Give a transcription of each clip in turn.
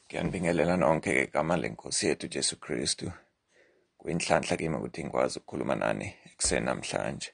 Ngiyanibingelela nonke ngegama lenkosi yethu Jesu Kristu. Kuyinhlanhla kimi ukuthi ngikwazi ukukhuluma nani ekuseni namhlanje.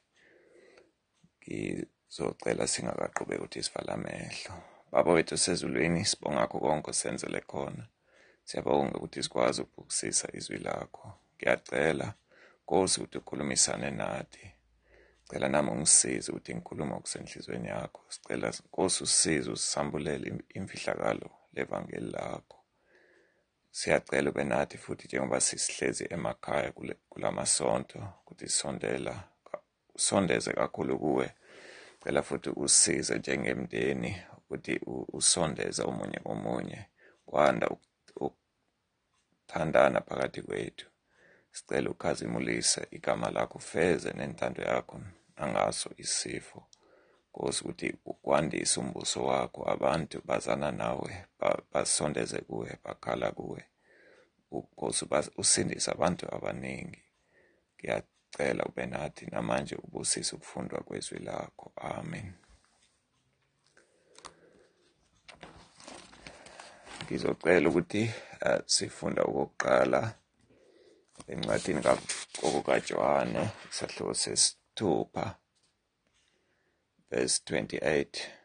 Ngizocela singakaqhubeki ukuthi sivala amehlo. Baba wethu osezulwini, sibonga ngakho konke osenzele khona. Siyabonga ukuthi sikwazi ukubukisisa izwi lakho. Ngiyacela Nkosi ukuthi ukhulumisane nathi. Cela nami ungisize ukuthi ngikhulume okusenhlizweni yakho. Sicela Nkosi usisize usisambulele imfihlakalo levangeli lakho. Siyacela ube nathi futhi njengoba sisihlezi emakhaya kulamasonto ukuthi usondeze kakhulu kuwe. Cela futhi usisize njengemndeni ukuthi usondeze omunye komunye. Kwanda ukuthandana phakathi kwethu. Sicela ukhazimulise igama lakho, ufeze nentando yakho nangaso isifo. Nkosi ukuthi ukwandise umbuso wakho, abantu bazana nawe, basondeze kuwe, bakhala kuwe. Nkosi usindise abantu abaningi. Ngiyacela ube nathi namanje ubusise ukufundwa kwezwi lakho. Amen. Ngizocela ukuthi sifunda okokuqala encwadini kaJohane isahluko sesithupha verse 28.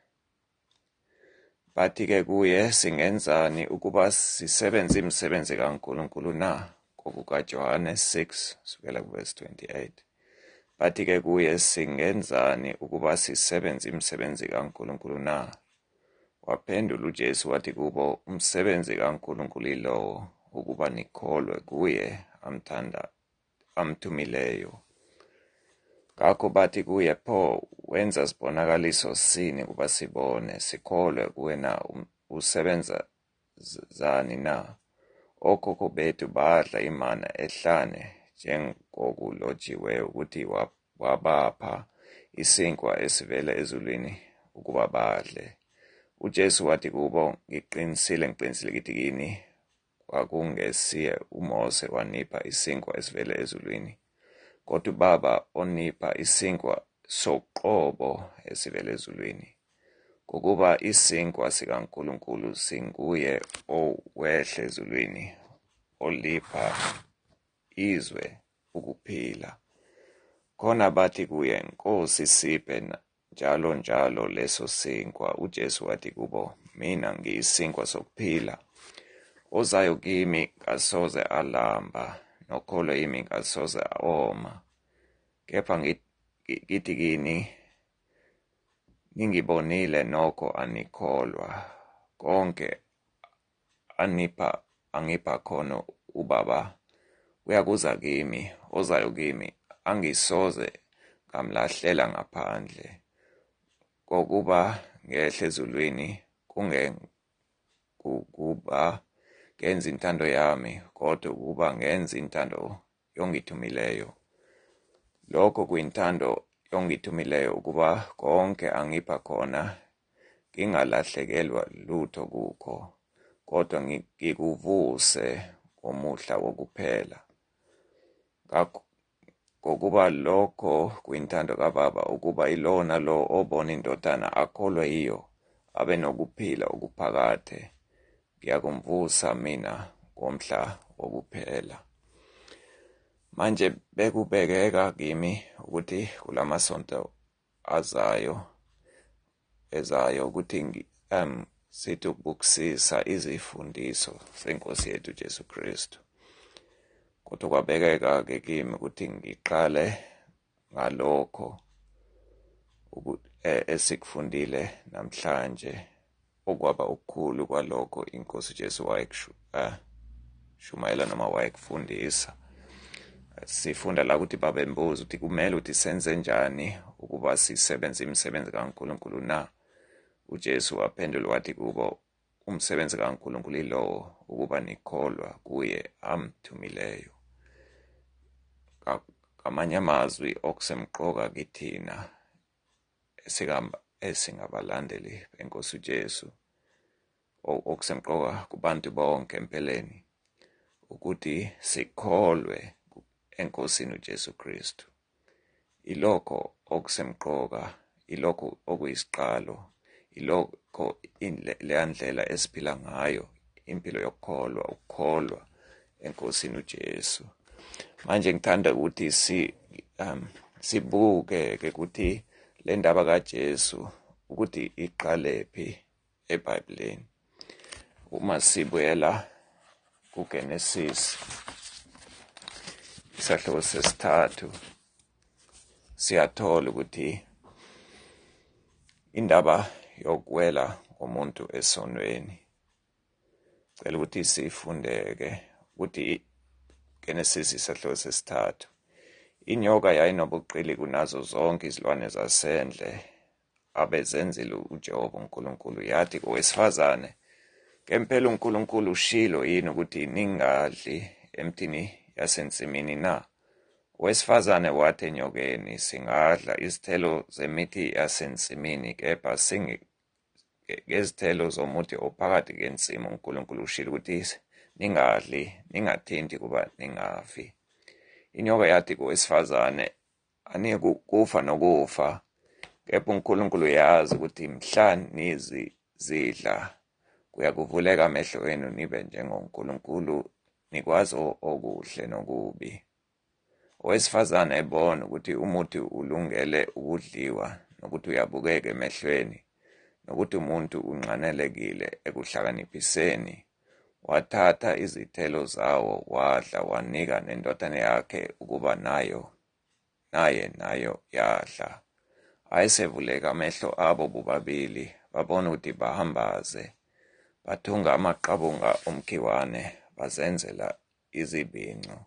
Bathi-ke kuye, singenzani ukuba sisebenze imisebenzi kaNkulunkulu na? KokukaJohane 6 sukela verse 28. Bathi-ke kuye, singenzani ukuba sisebenze imisebenzi kaNkulunkulu na? Waphendula uJesu wathi kubo, umsebenzi kaNkulunkulu yilowo, ukuba nikholwe kuye amthumileyo. Ngakho bathi kuye, pho wenza sibonakaliso sini ukuba sibone, sikholwe kuwe na? Usebenza zani na? Okhokho bethu badla imana ehlane njengokulotshiweyo ukuthi wabapha isinkwa esivela ezulwini ukuba badle. UJesu wathi kubo, ngiqinisile kithi kini, kwakungesiye uMose wanipha isinkwa esivela ezulwini, kodwa uBaba onipha isinkwa soqobo esivela ezulwini. Ngokuba isinkwa sikaNkulunkulu singuye owehle ezulwini, olipha izwe ukuphila. Khona bathi kuye, Nkosi siphe njalo leso sinkwa. UJesu wathi kubo, mina ngiyisinkwa sokuphila. Ozayo kimi kasoze alamba, nokholwa yimi kasoze oma. Kepha ngithi kini, ningibonile nokho anikholwa. Konke angipha khona uBaba uyakuza kimi. Ozayo kimi angisoze ngamlahlela ngaphandle. Kokuba ngehla ezulwini kungengukuba ngenza intando yami, kodwa ukuba ngenza intando yongithumileyo. Lokho kuyintando yongithumileyo, ukuba konke angipha khona ngingalahlekelwa lutho kukho, kodwa ngikuvuse ngomuhla wokuphela. Ngokuba lokho kuyintando kaBaba, ukuba ilona lo obona indodana akholwe yiyo, abe nokuphila okuphakade. Ngiyakumvusa mina ngomhla wokuphela. Manje bekubekeka kimi ukuthi kulamasonto ezayo ukuthi sithi ukubukisisa izifundiso senkosi yethu Jesu Kristu. Kodwa kwabekeka-ke kimi ukuthi ngiqale ngalokho esikufundile namhlanje, okwaba okukhulu kwalokho inkosi Jesu wayeshumayela noma wayekufundisa. Sifunda la ukuthi babembuza ukuthi kumele ukuthi senze njani ukuba sisebenze imisebenzi kaNkulunkulu na? UJesu waphendula wathi kubo, umsebenzi kaNkulunkulu yilowo, ukuba nikholwa kuye amthumileyo. Ngamanye amazwi okusemqoka kithina esingabalandeli benkosi uJesu, okusemqoka kubantu bonke empeleni, ukuthi sikholwe enkosini uJesu Kristu. Ilokho okusemqoka, ilokho okuyisiqalo, ilokho leya ndlela esiphila ngayo impilo yokukholwa, ukukholwa enkosini uJesu. Manje ngithanda ukuthi sibuke ke ukuthi le ndaba kaJesu ukuthi iqalephi eBhayibhelini. Uma sibuyela kuGenesis isahluko sesithathu, siyathola ukuthi indaba yokuwela komuntu esonweni. Cela ukuthi sifundeke ukuthi Genesis isahluko sesithathu, inyoka yayinobuqili kunazo zonke izilwane zasendle abezenzile uJehova uNkulunkulu. Yathi kowesifazane, ngempela uNkulunkulu ushilo yini ukuthi ningadli emthini yasensimini na? Owesifazane wathi enyokeni, singadla izithelo zemithi yasensimini, kepha ngezithelo zomuthi ophakathi kensimu uNkulunkulu ushilo ukuthi ningadli, ningathinti kuba ningafi. Inyoka yathi kowesifazane, anikufa nokufa, kepha uNkulunkulu yazi ukuthi mhla nizidla kuyakuvuleka amehlo enu nibe njengoNkulunkulu, nikwazi okuhle nokubi. Owesifazane ebona ukuthi umuthi ulungele ukudliwa, nokuthi uyabukeka emehlweni, nokuthi umuntu unqanelekile ekuhlakaniphiseni, wathatha izithelo zawo wadla, wanika nendodana yakhe ukuba nayo yadla. Ayesevuleka amehlo abo bobabili, babona ukuthi bahambaze, bathunga amaqabunga omkhiwane, bazenzela izibhinqo.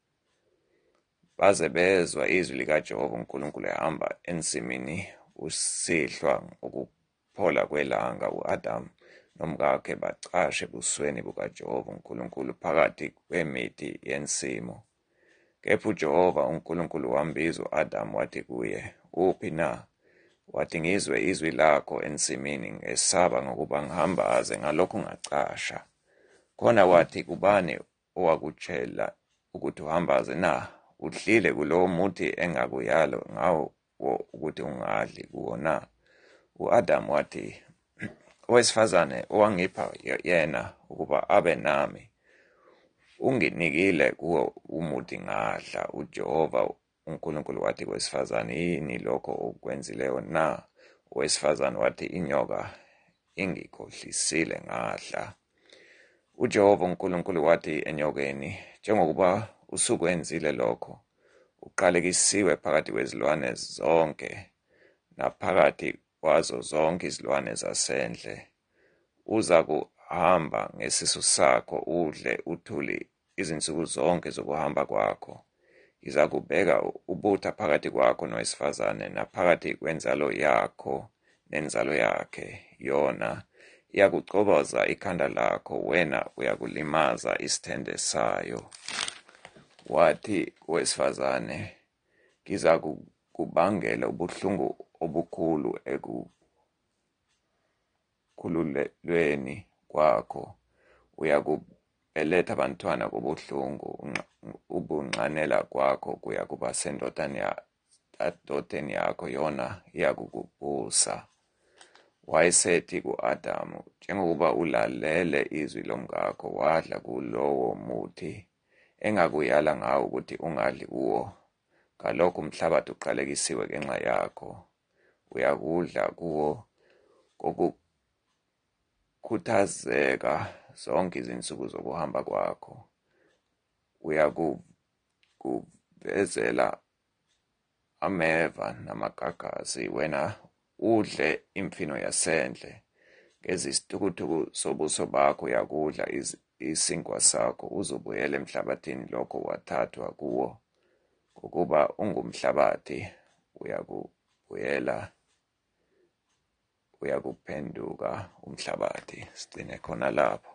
Baze bezwa izwi likaJehova uNkulunkulu ehamba ensimini usihlwa ukuphola kwelanga. U-Adamu nomkakhe bacasha ebusweni bukaJehova uNkulunkulu phakathi kwemithi yensimu. Kepha uJehova uNkulunkulu wambiza u-Adamu wathi kuye, uphi na? Wathi, ngizwe izwi lakho ensimini, ngesaba ngokuba ngihambaze, ngalokho ngacasha. Khona wathi, kubani owakutshela ukuthi uhambaze na? Udlile kulowo muthi engakuyalo ngawo ukuthi ungadli kuwo na? U-Adamu wathi, owesifazane owangipha yena ukuba abe nami, unginikile kuwo umuthi ngadla. UJehova uNkulunkulu wathi kowesifazane, yini lokho okwenzileyo na? Owesifazane wathi, inyoka ingikhohlisile ngadla. UJehova uNkulunkulu wathi enyokeni, njengokuba usukwenzile lokho, uqalekisiwe phakathi kwezilwane zonke naphakathi kwazo zonke izilwane zasendle. Uza kuhamba ngesisu sakho udle uthuli izinsuku zonke zokuhamba kwakho. Iza kubeka ubutha phakathi kwakho nowesifazane, naphakathi kwenzalo yakho nenzalo yakhe. Yona iyakuchoboza ikhanda lakho, wena uyakulimaza isithende sayo. Wathi kowesifazane, ngiza kubangela ubuhlungu obukhulu ekukhululweni kwakho. Uyakubeletha abantwana kobuhlungu, ubunqanela kwakho kuya kuba sendodeni yakho, yona iyakukubusa. Wayesethi ku-Adamu, njengokuba ulalele izwi lomkakho, wadla kulowo muthi engakuyala ngawo ukuthi ungadli kuwo, ngalokho umhlabathi uqalekisiwe ngenxa yakho. Uyakudla kuwo kokukhuthazeka zonke izinsuku zokuhamba kwakho. Uyakuvezela ameva namagagasi, wena udle imfino yasendle. Ngezisitukutuku sobuso bakho uyakudla isinkwa sakho, uzobuyela emhlabathini lokho wathathwa kuwo, ngokuba ungumhlabathi uyakuphenduka umhlabathi. Sigcine khona lapho.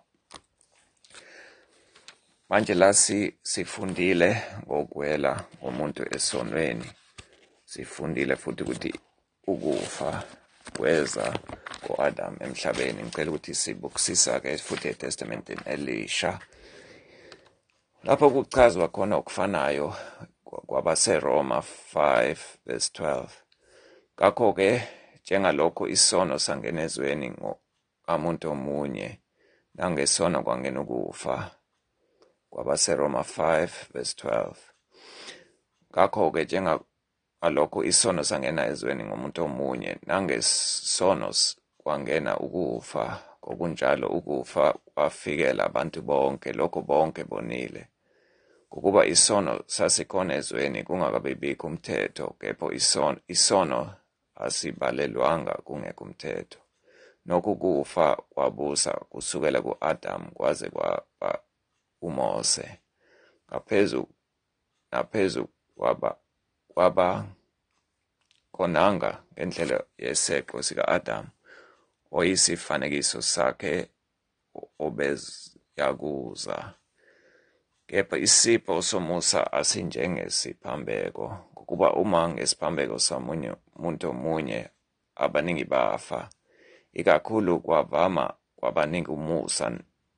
Manje la sifundile ngokuwela ngomuntu esonweni. Sifundile futhi ukuthi ukufa kweza ko-Adam emhlabeni. Ngicela ukuthi sibukisisa-ke futhi eTestamenteni Elisha, lapho kuchazwa khona okufanayo kwabaseRoma 5:12. Ngakho-ke, njengalokho isono sangena ezweni ngamuntu omunye, nangesono kwangena ukufa. KwabaseRoma 5:12. Ngakho-ke njengalokho isono sangena ezweni ngomuntu omunye, nangesono kwangena ukufa, ngokunjalo ukufa kwafikela abantu bonke, lokho bonke bonile. Ngokuba isono sasikhona ezweni kungakabibikho umthetho, kepha isono asibalelwanga kungekho umthetho. Nokho ukufa kwabusa kusukela ku-Adamu kwaze kwaba uMose. Naphezu kwaba konanga ngendlela yeseqo sika-Adamu, oyisifanekiso sakhe obeziyakuza. Kepha isipho somusa asinjengesiphambeko, ngokuba uma ngesiphambeko somunye umuntu omunye abaningi bafa, ikakhulu kwavama kwabaningi umusa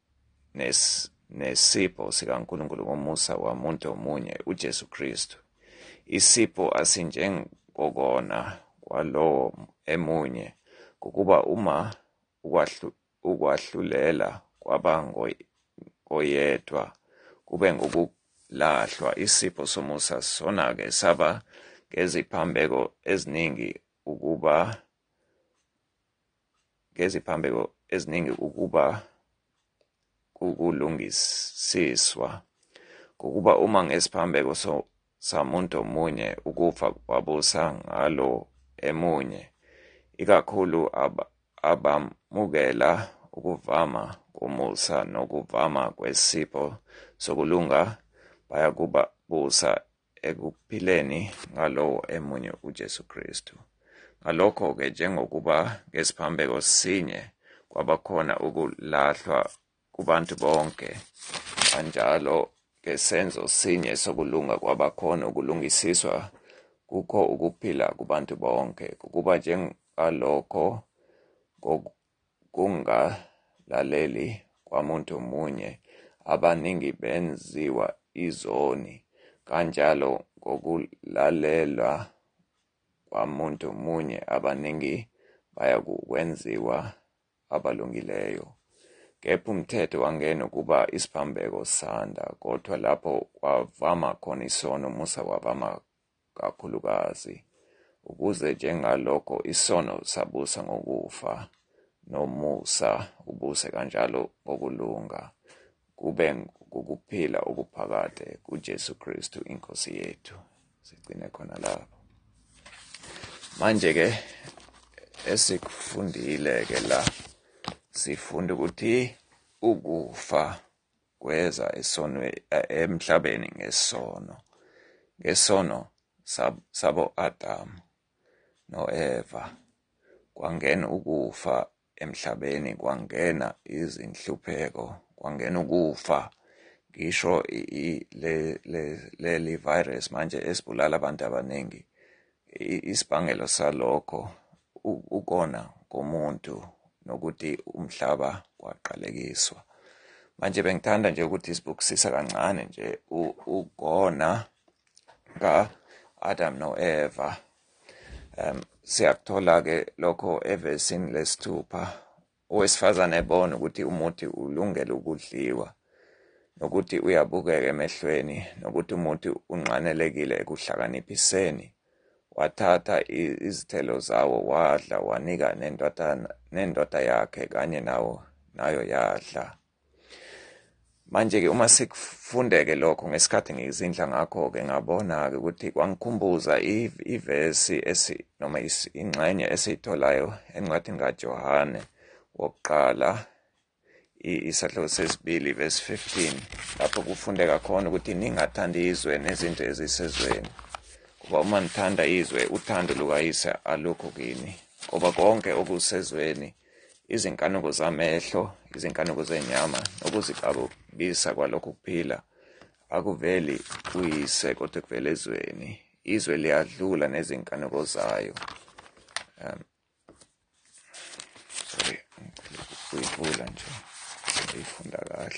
nesipho sikaNkulunkulu ngomusa womuntu omunye uJesu Kristu. Isipho asinjengokona kwalowo emunye, ngokuba uma ukwahlulela kwaba ngoyedwa kube ngokulahlwa, isipho somusa sona-ke saba ngeziphambeko eziningi ukuba kukulungisiswa. Ngokuba uma ngesiphambeko samuntu omunye ukufa kwabusa ngalo emunye, ikakhulu abamukela ukuvama komusa nokuvama kwesipho sokulunga bayakuba busa ekuphileni ngalowo emunye uJesu Kristu. Ngalokho-ke njengokuba ngesiphambeko sinye kwabakhona ukulahlwa kubantu bonke, kanjalo ngesenzo sinye sokulunga kwabakhona ukulungisiswa kukho ukuphila kubantu bonke. Ngokuba njengalokho ngokungalaleli kwamuntu munye abaningi benziwa izoni, kanjalo ngokulalela kwamuntu munye abaningi bayakwenziwa abalungileyo. Kepha umthetho wangena ukuba isiphambeko sanda, kodwa lapho kwavama khona isono, umusa wavama kakhulukazi, ukuze njengalokho isono sabusa ngokufa, nomusa ubuse kanjalo ngokulunga, kube ukuphila okuphakade kuJesu Kristu inkosi yethu. Sigcine khona lapho. Manje-ke esikufundile-ke la, sifunda ukuthi ukufa kweza emhlabeni ngesono sabo Adamu no-Eva. Kwangena ukufa emhlabeni, kwangena izinhlupheko, kwangena ukufa. Ngisho leli virus manje esibulala abantu abaningi, isibangelo salokho ukona komuntu nokuthi umhlaba waqalekiswa. Manje bengithanda nje ukuthi sibukisisa kancane nje ukona ka-Adam no-Eva. Siyakuthola-ke lokho evesini lesi-6, owesifazane ebona ukuthi umuthi ulungele ukudliwa, nokuthi uyabukeka emehlweni, nokuthi umuthi unqanelekile ekuhlakaniphiseni. Wathatha izithelo zawo wadla, wanika nendoda yakhe, kanye nayo yadla. Manje-ke uma sikufundeke lokho ngesikhathi ngizindla ngakho-ke ngabona-ke ukuthi kwangikhumbuza ivesi noma ingxenye esiyitholayo encwadini kaJohane wokuqala, isahluko 2 verse 15, lapho kufundeka khona ukuthi ningathandi izwe nezinto ezisezweni, ngoba uma nithanda izwe, uthando lukayise alukho kini. Ngoba konke okusezweni, izinkanuko zamehlo, izinkanuko zenyama, nokuzixabisa kwalokho kuphila, akuveli kuyise kodwa kuvela ezweni. Izwe liyadlula nezinkanuko zayo. Kuyivula nje, ngiyifunda kahle.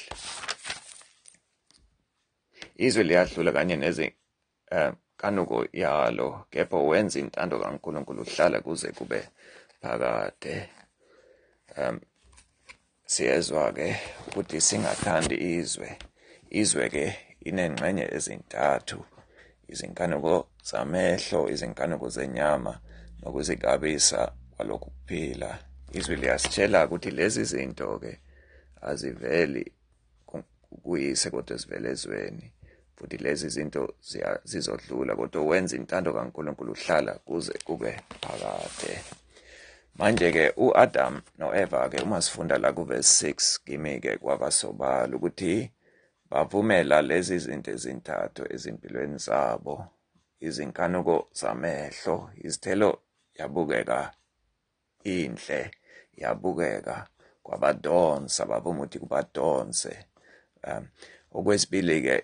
Izwe liyadlula kanye nezinkanuko yalo, kepha wenza intando kaNkulunkulu uhlala kuze kube phakade. Siyezwa ke ukuthi singathandi izwe ke inengxenye ezintathu: izinkanuko zamehlo, izinkanuko zenyama, nokuzikabisa kwalokhu kuphila. Izwi liyasitshela ukuthi lezi zinto ke aziveli kuyise kodwa zivele ezweni, futhi lezi zinto zizodlula, kodwa wenza intando kaNkulunkulu uhlala kuze kube phakade. Manje-ke u-Adam no-Eva-ke uma sifunda la kuvesi 6 kimi-ke kwabasobala ukuthi bavumela lezi zinto ezintathu ezimpilweni zabo: izinkanuko zamehlo, izithelo yabukeka inhle, yabukeka kwabadonsa, bavuma ukuthi kubadonse. Okwesibili-ke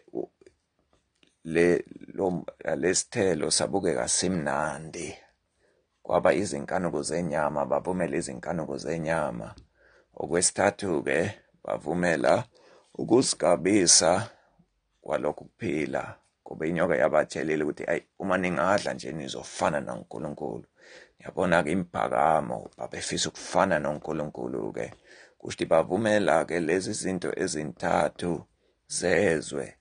lesithelo sabukeka simnandi, kwaba izinkanuko zenyama, bavumela izinkanuko zenyama. Okwesithathu-ke bavumela ukuzigabisa kwalokhu kuphila, ngoba inyoka yabatshelile ukuthi uma ningadla nje nizofana noNkulunkulu. Yabona-ke imphakamo, babefisa ukufana noNkulunkulu-ke. Kusho bavumela-ke lezi zinto ezintathu zezwe,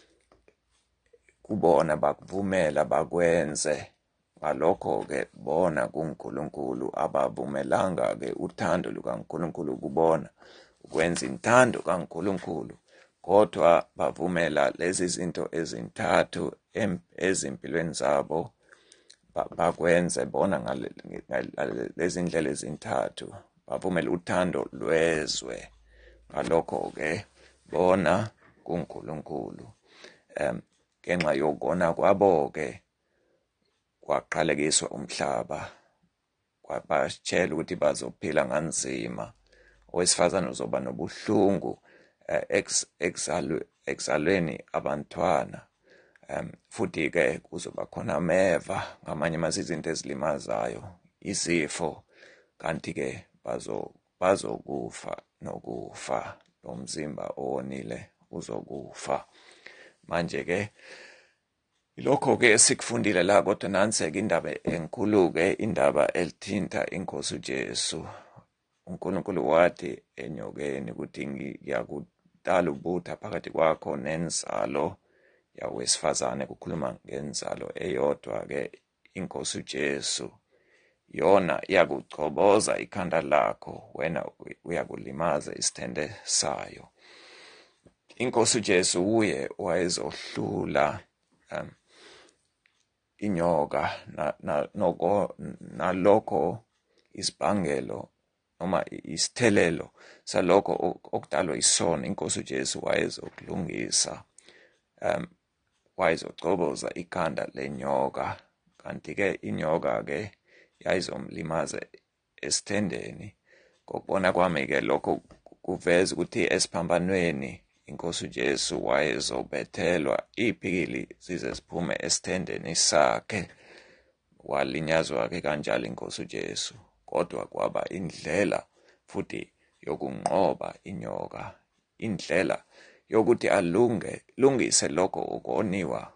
kubona bakuvumela bakwenze. Ngalokho-ke bona kuNkulunkulu abavumelanga-ke uthando lukaNkulunkulu kubona, ukwenza intando kaNkulunkulu, kodwa bavumela lezi zinto ezintathu ezimpilweni zabo bakwenze bona ngalezi ndlela ezintathu. Bavumela uthando lwezwe, ngalokho-ke bona kuNkulunkulu. Ngenxa yokona kwabo-ke kwaqalekiswa umhlaba, kwabasitshela ukuthi bazophila nganzima. Owesifazane uzoba nobuhlungu ekuzalweni abantwana, futhi-ke kuzoba khona ameva, ngamanye amazwi izinto ezilimazayo, izifo, kanti-ke bazokufa nokufa, lo mzimba owonile uzokufa. Manje-ke lokho-ke esikufundile la, kodwa nansi-ke indaba enkulu-ke, indaba elithinta iNkosi uJesu. uNkulunkulu wathi enyokeni ukuthi ngiyakudala ubutha phakathi kwakho nenzalo yawesifazane, kukhuluma ngenzalo eyodwa-ke, iNkosi uJesu. Yona iyakuchoboza ikhanda lakho, wena uyakulimaza isithende sayo. iNkosi uJesu uye wayezohlula inyoka nalokho isibhangelo noma isithelelo salokho okudalwa isono. iNkosi uJesu wayezokulungisa, wayezochoboza ikhanda lenyoka, kanti-ke inyoka-ke yayizomlimaza esithendeni. Ngokubona kwami-ke lokho kuveza ukuthi esiphambanweni iNkosi uJesu wayezobethelwa iphikili zize ziphume esithendeni sakhe. Walinyazwa-ke kanjalo iNkosi uJesu, kodwa kwaba indlela futhi yokunqoba inyoka, indlela yokuthi alungise lokho okoniwa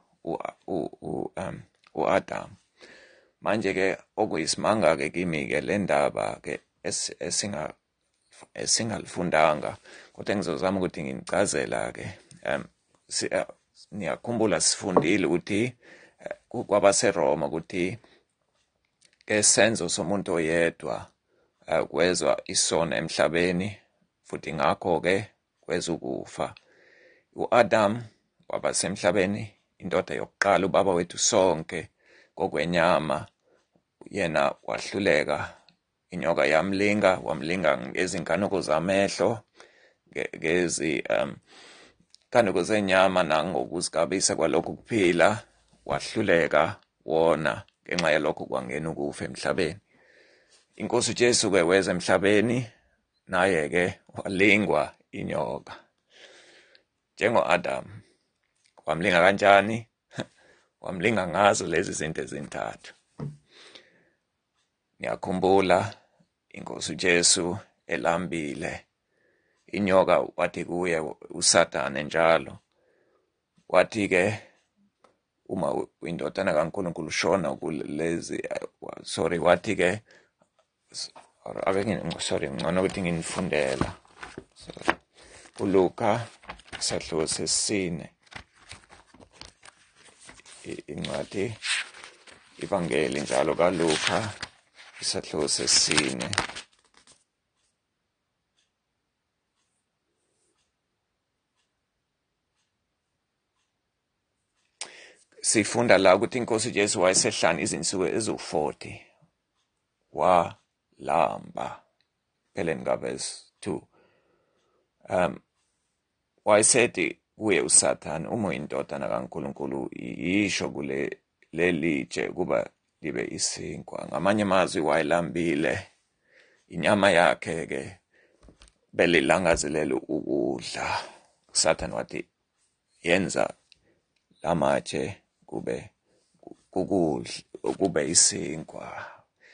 u-Adam. Manje-ke okuyisimanga-ke kimi-ke le ndaba-ke esingalifundanga, kodwa ngizozama ukuthi nginichazela-ke. Niyakhumbula sifundile ukuthi kwabaseRoma ukuthi kesenzo somuntu oyedwa kwezwa isono emhlabeni, futhi ngakho-ke kweza ukufa. U-Adam waba semhlabeni, indoda yokuqala, ubaba wethu sonke ngokwenyama, yena wahluleka. Inyoka yamlinga, wamlinga ngezinkanuko zamehlo, ngezinkanuko zenyama, nangokuzigabisa kwalokhu kuphila. Wahluleka wona, ngenxa yalokho kwangena ukufa emhlabeni. iNkosi uJesu-ke weza emhlabeni, naye-ke walingwa inyoka njengo-Adam. Wamlinga kanjani? Wamlinga ngazo lezi zinto ezintathu. Ngiyakhumbula iNkosi uJesu elambile, inyoka wathi kuye uSathane njalo, wathi-ke uma uyindodana kaNkulunkulu shona kulezi, wathi-ke ngcono ukuthi nginifundela. So uLuka isahluko sesine incwadi ivangeli njalo kaLuka isahluko sesine sifunda la ukuthi inkosi Jesu wayesehlala izinsuku ezu-40 walamba pheleni kaverse 2. Wayesethi kuye uSathane, uma uyindodana kaNkulunkulu yisho lelitshe kuba libe isinkwa. Ngamanye amazwi wayelambile inyama yakhe-ke belilangazelela ukudla. uSathane wathi yenza lamatshe kube isinkwa.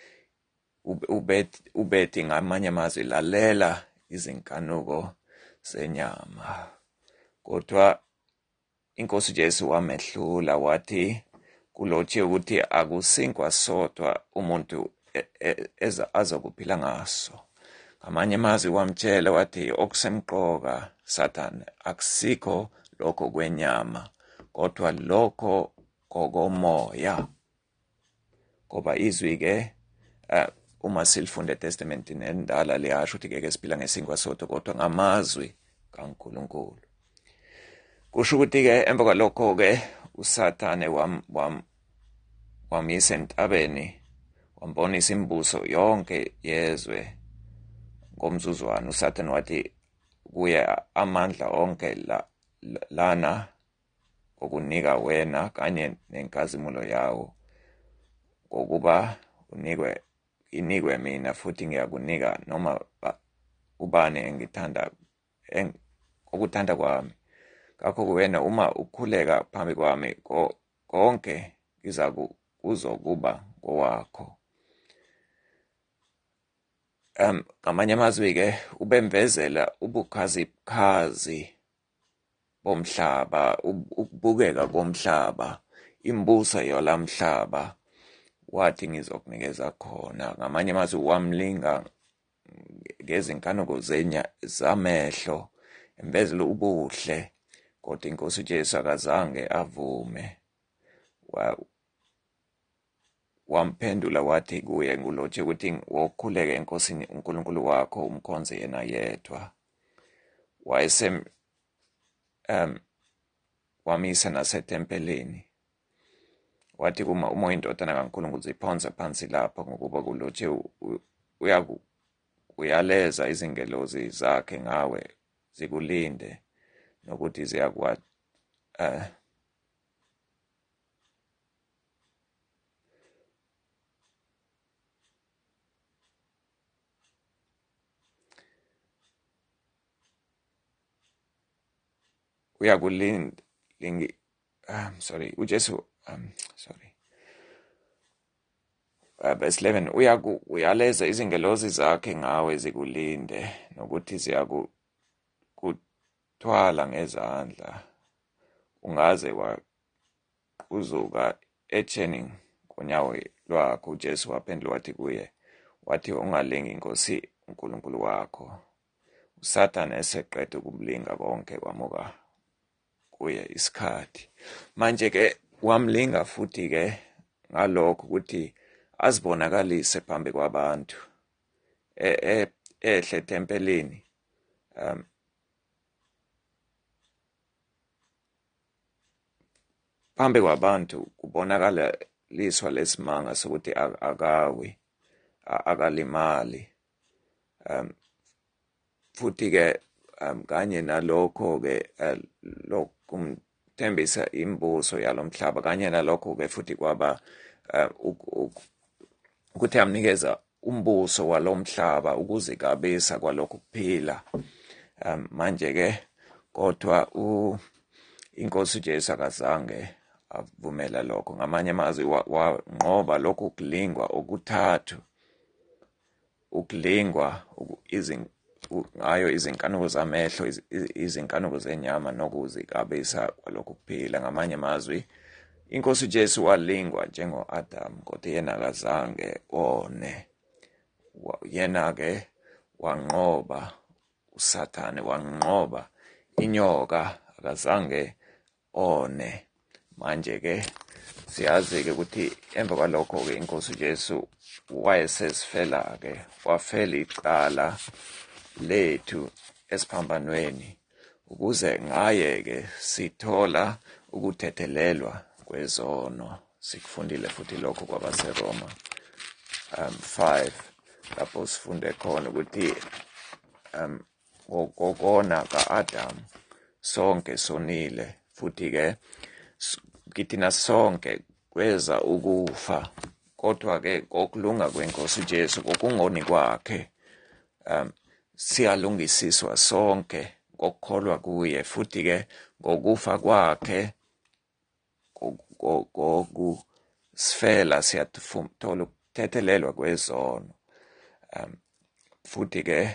Ubethi ngamanye amazwi lalela izinkanuko zenyama. Kodwa inkosi Jesu wamehlula wathi kulotshiwe ukuthi akusinkwa sodwa umuntu azokuphila ngaso. Ngamanye amazwi wamtshela wathi okusemqoka Sathane akusikho lokho kwenyama kodwa lokho kokomoya. Ngoba izwi-ke uma silifunda eTestamentini endala liyasho ukuthi ngeke siphila ngesinkwa sodwa kodwa ngamazwi kaNkulunkulu. Kusho ukuthi-ke emva kwalokho-ke uSathane wamyisa entabeni wambonisa imibuso yonke yezwe ngomzuzwana. uSathane wathi kuye amandla onke lana okunika wena kanye nenkazimulo yawo ngokuba inikwe mina futhi ngiyakunika noma ubani engithanda okuthanda kwami. Ngakho wena uma ukhuleka phambi kwami konke kuzokuba ngowakho. Ngamanye amazwi-ke ubemvezela ubukhazikhazi bomhlaba, ukubukeka komhlaba, imbuso yolamhlaba wathi ngizokunikeza khona. Ngamanye amazwi wamlinga ngezinkanuko zamehlo emvezela ubuhle, kodwa inkosi Jesu akazange avume. Wamphendula wathi kuye kulotshiwe ukuthi wokhuleka enkosini uNkulunkulu wakho umkhonze yena yedwa. Wamisa nasethempelini wathi uma uyindodana kaNkulunkulu ziphonse phansi lapha ngokuba kulotshiwe uyaleza izingelosi zakhe ngawe zikulinde nokuthi uJesu verse 11 uyaleza izingelosi zakhe ngawe zikulinde nokuthi ziyakuthwala ngezandla ungaze waquzuka etsheni ngonyawo lwakho. uJesu waphendula wathi kuye wathi ungalingi inkosi uNkulunkulu wakho. uSathane eseqeda ukumlinga konke wamuka kuye isikhathi. Manje-ke wamlinga futhi-ke ngalokho ukuthi azibonakalise phambi kwabantu ehle ethempelini. Phambi kwabantu kubonakala liswa lesimanga sokuthi akawi akalimali. Futhi-ke kanye nalokho-ke lokumthembisa imbuso yalomhlaba kanye nalokho-ke futhi kwaba ukuthi amnikeza umbuso walomhlaba ukuzikabisa kwalokho kuphila. Manje-ke kodwa inkosi Jesu akazange avumela lokho. Ngamanye amazwi wanqoba lokhu kulingwa okuthathu. Ukulingwa ngayo izinkanuko zamehlo, izinkanuko zenyama nokuzikabisa kwalokhu kuphila. Ngamanye amazwi inkosi Jesu walingwa njengo-Adamu kodwa yena akazange one. Yena-ke wanqoba uSathane wanqoba inyoka akazange one. Manje-ke siyazi-ke ukuthi emva kwalokho-ke inkosi uJesu wayesezifela-ke, wafela icala lethu esiphambanweni ukuze ngaye-ke sithola ukuthethelelwa kwezono. Sikufundile futhi lokho kwabaseRoma 5 lapho sifunde khona ukuthi ngokona ka-Adamu sonke sonile, futhi-ke kithina sonke kweza ukufa, kodwa-ke kokulunga kwenkosi uJesu kokungoni kwakhe siyalungisiswa sonke ngokukholwa kuye, futhi-ke ngokufa kwakhe ngokusifela siyathola ukuthethelelwa kwezono. Futhi-ke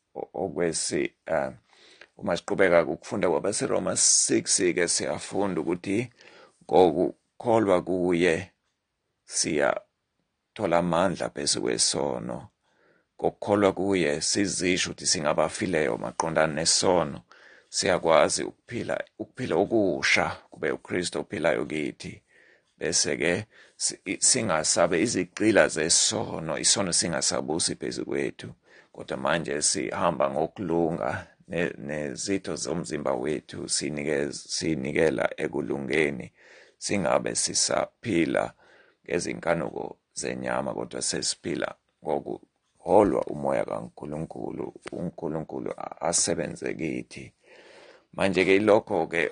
uma siqhubeka ukufunda kwabaseRoma 6-ke siyafunda ukuthi ngokukholwa kuye siyathola amandla phezu kwesono. Ngokukholwa kuye sizisho ukuthi singabafileyo maqondana nesono, siyakwazi ukuphila okusha kube uKristu ophilayo kithi. Bese-ke singasabe izigqila zesono, isono singasabusi phezu kwethu, kodwa manje sihamba ngokulunga nezitho zomzimba wethu sinikela ekulungeni, singabe sisaphila ngezinkanuko zenyama, kodwa sesiphila ngokuholwa umoya kaNkulunkulu, uNkulunkulu asebenze kithi. Manje-ke ilokho-ke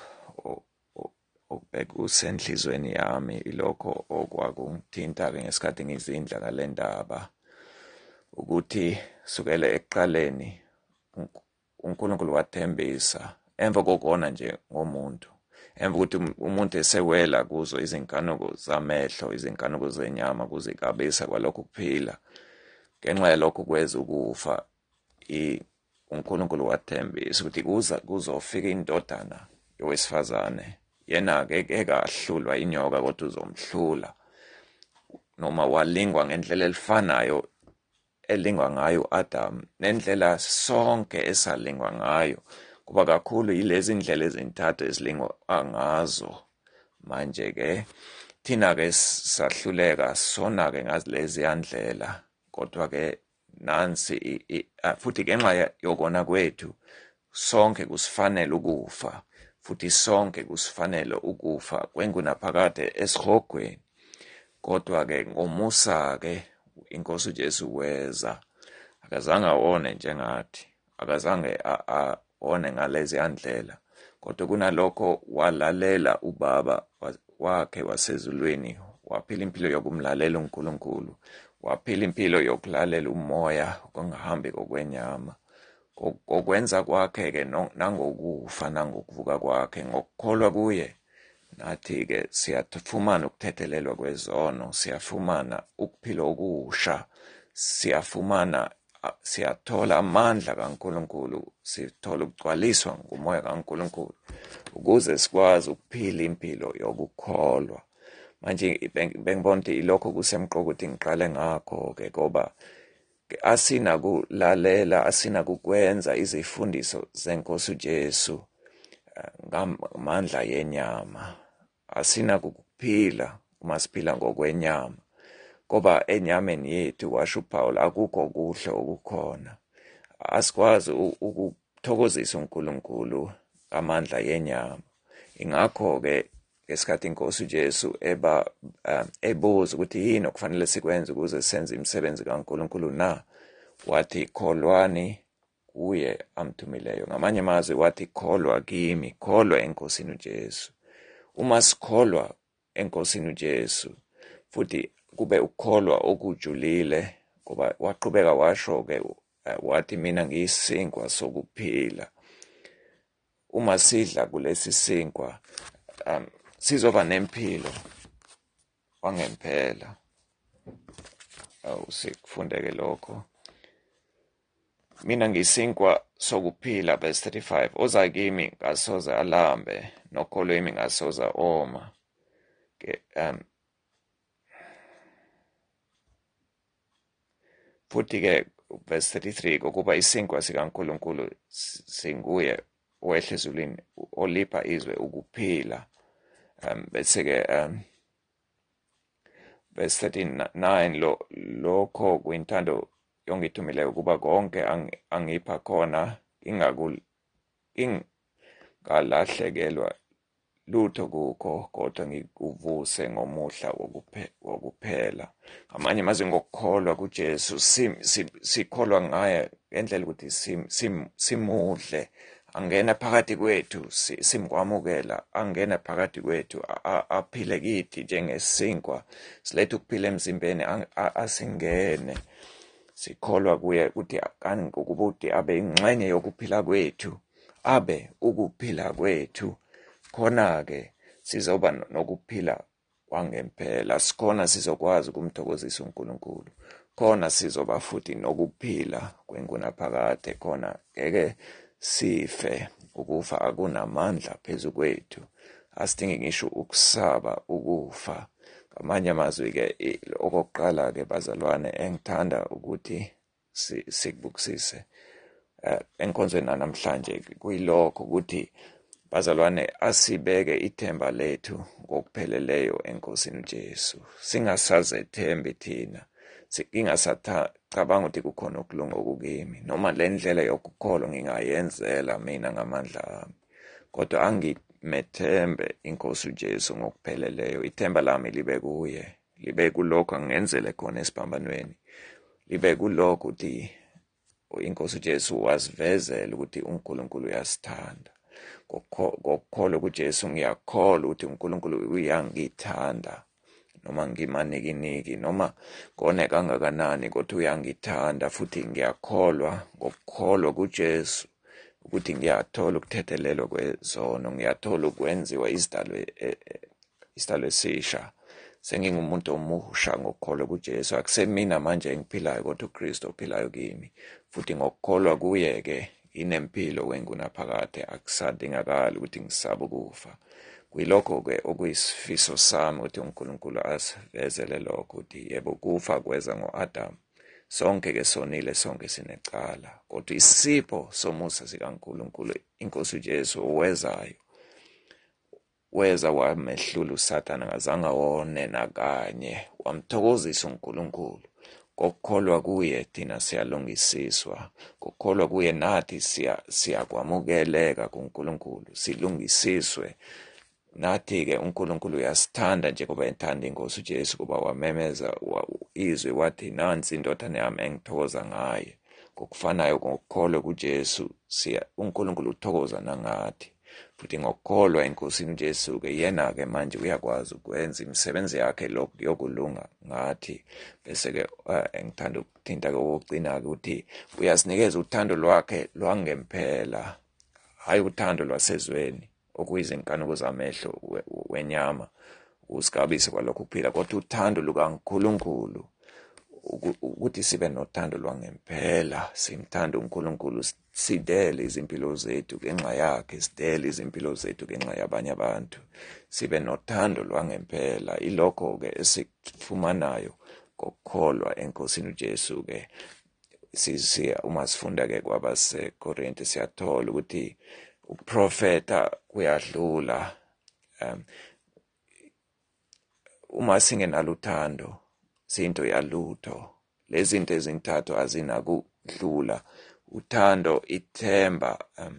okusenhlizweni yami, ilokho okwakungithinta-ke ngesikhathi ngizindla ngale ndaba, ukuthi sukela ekuqaleni uNkulunkulu wathembisa emva kokona nje ngomuntu, emva ukuthi umuntu esewela kuzo izinkanuko zamehlo, izinkanuko zenyama, kuzikabisa kwalokho kuphila, ngenxa yalokho kweza ukufa, uNkulunkulu wathembisa ukuthi kuzofika indodana yowesifazane, yena-ke ekahlulwa inyoka kodwa uzomhlula, noma walingwa ngendlela elifanayo elingwa ngayo u-Adamu, nendlela sonke esalingwa ngayo, kuba kakhulu yilezi ndlela ezintathu ezilingwa ngazo. Manje-ke thina-ke sahluleka sona-ke ngazilezi yandlela, kodwa-ke nansi futhi ngenxa yokona kwethu sonke kusifanele ukufa, futhi sonke kusifanele ukufa kwengunaphakade esihogweni. Kodwa-ke ngomusa-ke inkosi uJesu weza, akazange awone njengathi, akazange awone ngalezi yandlela, kodwa kunalokho walalela ubaba wakhe wasezulwini, waphila impilo yokumlalela uNkulunkulu, waphila impilo yokulalela umoya ongahambi kokwenyama. Kokwenza kwakhe-ke nangokufa nangokuvuka kwakhe, ngokukholwa kuye, nathi-ke siyafumana ukuthethelelwa kwezono, siyafumana ukuphila okusha, siyathola amandla kaNkulunkulu, sithola ukugcwaliswa ngumoya kaNkulunkulu ukuze sikwazi ukuphila impilo yokukholwa. Manje bengibona ukuthi ilokho kusemqoka ukuthi ngiqale ngakho-ke, ngoba asinakulalela, asinakukwenza izifundiso zenkosi uJesu ngamandla yenyama, asinakukuphila uma siphila ngokwenyama, ngoba enyameni yethu, washo uPaul, akukho kuhle okukhona. Asikwazi ukuthokozisa uNkulunkulu amandla yenyama. Ingakho-ke ngesikhathi inkosi uJesu ebuza ukuthi yini okufanele sikwenze ukuze senze imisebenzi kaNkulunkulu na, wathi kholwani kuye amthumileyo. Ngamanye amazwi wathi kholwa kimi, kholwa enkosini uJesu. Uma sikholwa enkosini uJesu, futhi kube ukukholwa okujulile, ngoba waqhubeka washo-ke wathi mina ngiyisinkwa sokuphila. Uma sidla kulesi sinkwa sizoba nempilo wangempela. Sikufundeke lokho. Mina ngiyisinkwa sokuphila, verse 35, oza kimi ngasoze alambe, nokholwa kimi ngasoze oma. Futhi-ke verse 33 kokuba isinkwa sikaNkulunkulu singuye owehle ezulwini olipha izwe ukuphila. Bese-ke verse 39 lokho kuyintando yongithumileyo ukuba konke angipha khona ingalahlekelwa lutho kukho, kodwa ngikuvuse ngomuhla wokuphela. Ngamanye amazwi, ngokukholwa kuJesu sikholwa ngaye ngendlela ukuthi simuhle, angena phakathi kwethu, simkwamukela, angena phakathi kwethu, aphile kithi njengesinkwa, silethe ukuphila emzimbeni, asingene. Sikholwa kuye ukuthi ukuthi abe ingxenye yokuphila kwethu, abe ukuphila kwethu. Khona-ke sizoba nokuphila kwangempela, sikhona sizokwazi ukumthokozisa uNkulunkulu, khona sizoba futhi nokuphila kwengunaphakade, khona ngeke sife. Ukufa akunamandla phezu kwethu, asidingi ngisho ukusaba ukufa. Ngamanye amazwi-ke, okokuqala-ke bazalwane, engithanda ukuthi sikubukisise enkonzweni namhlanje kuyilokho ukuthi, bazalwane, asibeke ithemba lethu ngokupheleleyo eNkosini uJesu. Singasazethembi thina, singasacabanga ukuthi kukhona ukulunga okukimi, noma le ndlela yokukholwa ngingayenzela mina ngamandla ami, kodwa angimethembe iNkosi uJesu ngokupheleleyo. Ithemba lami libe kuye, libe kulokho angenzele khona esiphambanweni, libe kulokho ukuthi iNkosi uJesu wasivezela ukuthi uNkulunkulu uyasithanda. Ngokukholwa kuJesu ngiyakholwa ukuthi uNkulunkulu uyangithanda, noma ngimanikiniki, noma kone kangakanani, kodwa uyangithanda. Futhi ngiyakholwa ngokukholwa kuJesu ukuthi ngiyathola ukuthethelelwa kwezono, ngiyathola ukwenziwa isidalwa esisha. Sengingumuntu omusha ngokukholwa kuJesu. Akusemina manje engiphilayo, kodwa uKristu ophilayo kimi. Futhi ngokukholwa kuye-ke inempilo kwengunaphakade, akusadingakali ukuthi ngisabe ukufa. Kuyilokho-ke okuyisifiso sami ukuthi uNkulunkulu asivezele lokho, ukuthi yebo, kufa kweza ngo-Adamu, sonke-ke sonile, sonke sinecala, kodwa isipho somusa sikaNkulunkulu, iNkosi uJesu owezayo, weza wamehlula uSathane, angazange awone nakanye, wamthokozisa uNkulunkulu. Ngokukholwa kuye thina siyalungisiswa, ngokukholwa kuye nathi siyakwamukeleka kuNkulunkulu, silungisiswe. Nathi-ke uNkulunkulu uyasithanda njengoba ethanda iNkosi uJesu, kuba wamemeza izwi wathi, nansi indodana yami engithokoza ngaye. Ngokufanayo, ngokukholwa kuJesu uNkulunkulu uthokoza nangathi. Futhi ngokukholwa eNkosini uJesu-ke, yena-ke manje uyakwazi ukwenza imisebenzi yakhe yokulunga ngathi. Bese-ke ngithanda ukuthinta-ke okugcina-ke ukuthi uyasinikeza uthando lwakhe lwangempela, hhayi uthando lwasezweni okuyizinkanuko zamehlo wenyama, ukusikabisa kwalokho kuphila, kodwa uthando lukaNkulunkulu, ukuthi sibe nothando lwangempela. Simthanda uNkulunkulu, sidele izimpilo zethu ngenxa yakhe, sidele izimpilo zethu ngenxa yabanye abantu, sibe nothando lwangempela. Ilokho-ke esikufumanayo ngokukholwa eNkosini uJesu-ke. Uma sifunda-ke kwabaseKorinte, siyathola ukuthi ukuprofetha kuyadlula. Uma singenalo uthando, sinto yalutho. Lezi zinto ezintathu azinakudlula: uthando, ithemba,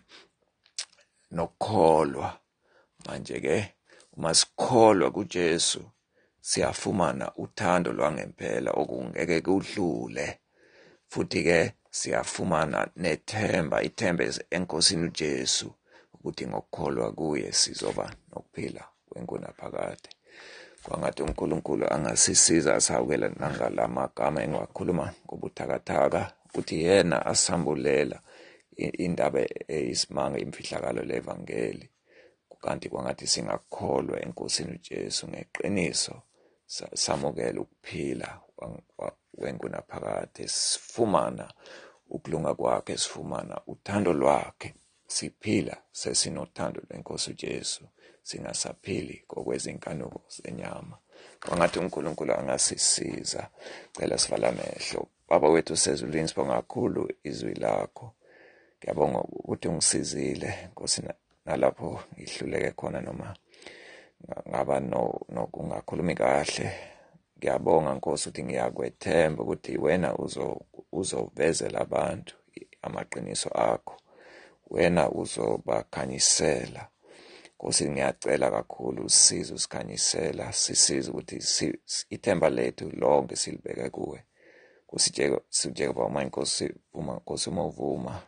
nokukholwa. Manje-ke uma sikholwa kuJesu, siyafumana uthando lwangempela okungeke kudlule. Futhi-ke siyafumana nethemba, ithemba eNkosini uJesu, ukuthi ngokukholwa kuye sizoba nokuphila kwengunaphakade. Kwangathi uNkulunkulu angasisiza asawukela nangala magama engiwakhuluma ngobuthakathaka, ukuthi yena asambulela indaba eyisimanga, imfihlakalo levangeli. Kanti kwangathi singakholwa eNkosini uJesu ngeqiniso, samukela ukuphila kwengunaphakade, sifumana ukulunga kwakhe, sifumana uthando lwakhe, siphila sesinothando lweNkosi uJesu, singasaphili ngokwezinkanuko zenyama. Kwangathi uNkulunkulu angasisiza. Cela sivala amehlo. Baba wethu osezulwini, sibonga kakhulu izwi lakho. Ngiyabonga ukuthi ungisizile Nkosi nalapho ngihluleke khona noma ngaba nokungakhulumi kahle. Ngiyabonga Nkosi ukuthi ngiyakwethemba ukuthi wena uzovezela abantu amaqiniso akho. Wena uzobakhanyisela. Nkosi ngiyacela kakhulu usize usikhanyisela, sisize ukuthi ithemba lethu lonke silibeke kuwe. Sitsheke ba uma Nkosi uma uvuma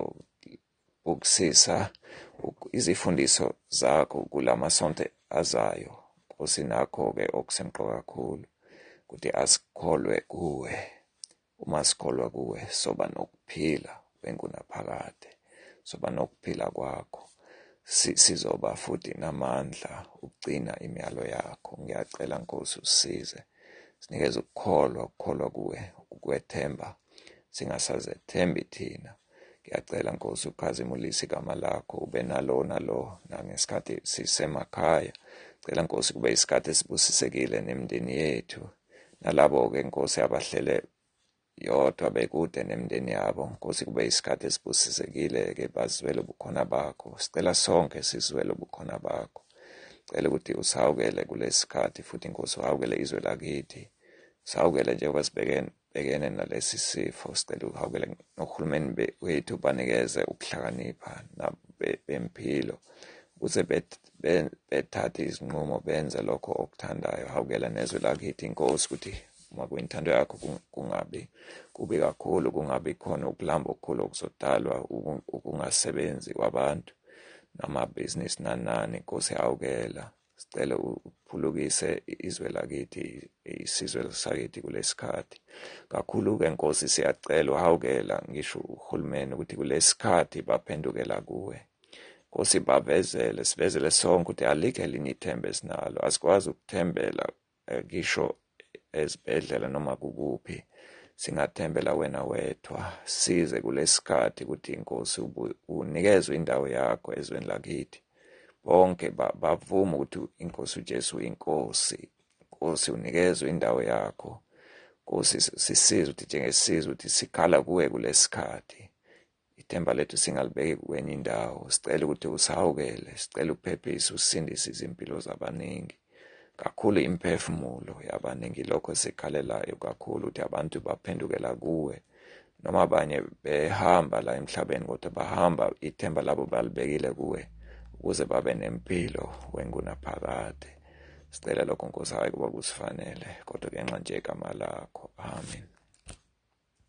sizobukisisa izifundiso zakho kulamasonto azayo. Nkosi nakho-ke okusemqoka kakhulu ukuthi asikholwe kuwe. Uma sikholwa kuwe soba nokuphila wengunaphakade, soba nokuphila kwakho. Sizoba futhi namandla ukugcina imiyalo yakho. Ngiyacela Nkosi usize, sinikeze ukukholwa kuwe, ukwethemba singasazethembi thina. Ngiyacela Nkosi ukhazimulise igama lakho, ube nalo nangesikhathi sisemakhaya. Cela Nkosi kube isikhathi esibusisekile nemindeni yethu, nalabo-ke Nkosi abahlele yodwa bekude nemindeni yabo. Nkosi kube isikhathi esibusisekile-ke bazizwele ubukhona bakho. Sicela sonke sizwele ubukhona bakho. Cela ukuthi usawukele kulesi sikhathi futhi Nkosi uhawukele izwe lakithi. Sawukele njengoba sibhekene nalesi sifo. Sicela uhawukele nohulumeni wethu, banikeze ukuhlakanipha bempilo ukuze bethathe izinqumo benze lokho okuthandayo. Hawukela nezwe lakithi Nkosi ukuthi uma kuyinthando yakho kungabi kubi kakhulu, kungabi khona ukulamba okukhulu okuzodalwa ukungasebenzi kwabantu namabhizinisi nanani. Nkosi hawukela, sicela uphulukise izwe lakithi, isizwe sakithi kulesikhathi. Kakhulu-ke Nkosi siyacela uhawukela ngisho uhulumeni ukuthi kulesikhathi baphendukela kuwe. Nkosi sivezele sonke ukuthi alikho elinye ithemba esinalo. Asikwazi ukuthembela ngisho ezibhedlela noma kukuphi, singathembela wena wedwa. Size kulesikhathi ukuthi Nkosi unikezwe indawo yakho ezweni lakithi. Bonke bavuma ukuthi iNkosi uJesu uyinkosi. Nkosi unikezwe indawo yakho. Nkosi sisize ukuthi njengesizwe ukuthi sikhala kuwe kulesikhathi. Ithemba lethu singalibeki kwenye indawo. Sicela ukuthi usahawukele, sicela uphephise, usindise izimpilo zabaningi. Kakhulu imphefumulo yabaningi lokho sikhalelayo kakhulu ukuthi abantu baphendukela kuwe. Noma abanye behamba la emhlabeni kodwa bahamba ithemba labo balibekile kuwe ukuze babe nempilo wengunaphakade. Sicela lokho Nkosi, hayi kuba kusifanele kodwa ngenxa nje igama lakho. Amen.